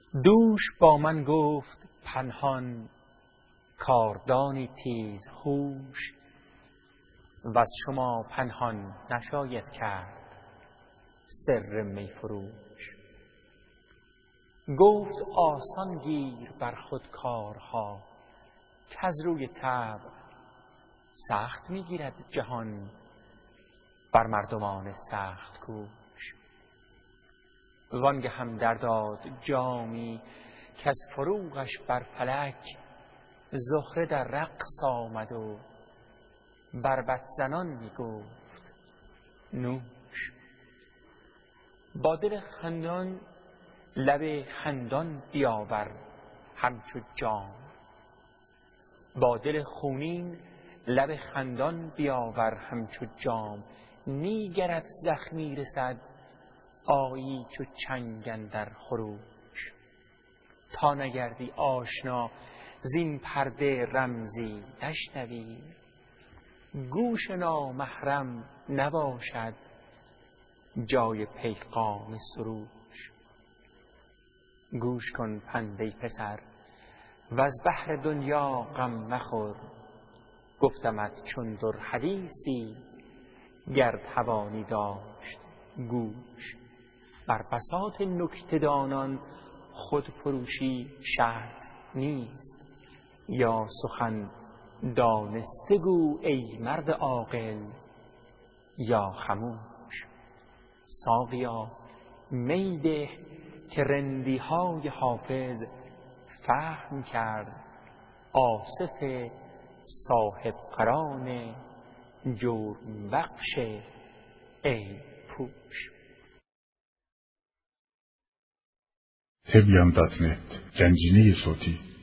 دوش با من گفت پنهان کاردانی تیز هوش، و از شما پنهان نشاید کرد سر می فروش. گفت آسان گیر بر خود کارها، کز روی طبع سخت می گیرد جهان بر مردمان سخت کوش. وانگه هم در داد جامی کز فروغش بر فلک، زهره در رقص آمد و بربط زنان می گفت نوش. با دل خندان لب خندان بیاور همچو جام، با دل خونین لب خندان بیاور همچو جام. نی گرت زخمی رسد آیی چو چنگ اندر خروش، تا نگردی آشنا زین پرده رمزی نشنوی. گوش نامحرم نباشد جای پیغام سروش. گوش کن پند ای پسر وز بحر دنیا غم مخور، گفتمت چون در حدیثی گر توانی داشت گوش. بر بساط نکته دانان خود فروشی شرط نیست، یا سخن دانسته گو ای مرد عاقل یا خموش. ساقیا می ده که رندی های حافظ فهم کرد آصف صاحب قران جرم بخش عیب پوش. Tebyan.net گنجینه صوتی